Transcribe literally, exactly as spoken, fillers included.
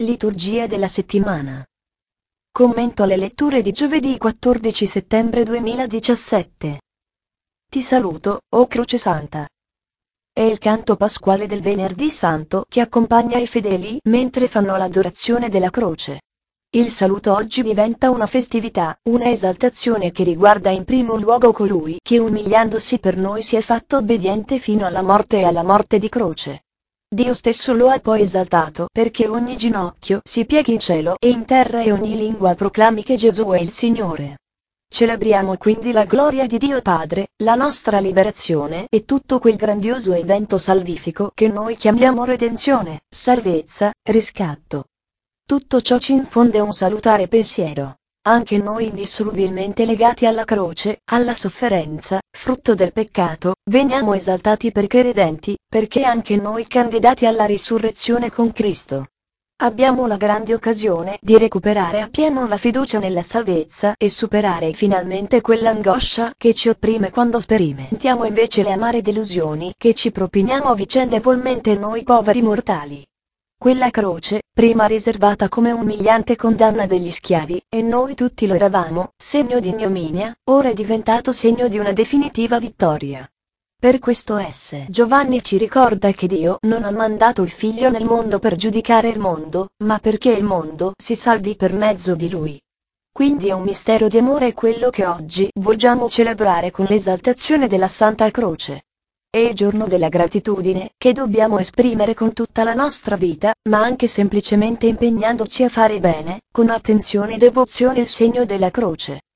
Liturgia della settimana. Commento alle letture di giovedì quattordici settembre duemiladiciassette. Ti saluto, o Croce Santa. È il canto pasquale del Venerdì Santo che accompagna i fedeli mentre fanno l'adorazione della croce. Il saluto oggi diventa una festività, una esaltazione che riguarda in primo luogo colui che umiliandosi per noi si è fatto obbediente fino alla morte e alla morte di croce. Dio stesso lo ha poi esaltato perché ogni ginocchio si pieghi in cielo e in terra e ogni lingua proclami che Gesù è il Signore. Celebriamo quindi la gloria di Dio Padre, la nostra liberazione e tutto quel grandioso evento salvifico che noi chiamiamo redenzione, salvezza, riscatto. Tutto ciò ci infonde un salutare pensiero. Anche noi indissolubilmente legati alla croce, alla sofferenza, frutto del peccato, veniamo esaltati perché redenti, perché anche noi candidati alla risurrezione con Cristo. Abbiamo la grande occasione di recuperare appieno la fiducia nella salvezza e superare finalmente quell'angoscia che ci opprime quando sperimentiamo invece le amare delusioni che ci propiniamo vicendevolmente noi poveri mortali. Quella croce, prima riservata come umiliante condanna degli schiavi, e noi tutti lo eravamo, segno di ignominia, ora è diventato segno di una definitiva vittoria. Per questo S. Giovanni ci ricorda che Dio non ha mandato il Figlio nel mondo per giudicare il mondo, ma perché il mondo si salvi per mezzo di Lui. Quindi è un mistero di amore quello che oggi vogliamo celebrare con l'esaltazione della Santa Croce. È il giorno della gratitudine, che dobbiamo esprimere con tutta la nostra vita, ma anche semplicemente impegnandoci a fare bene, con attenzione e devozione il segno della croce.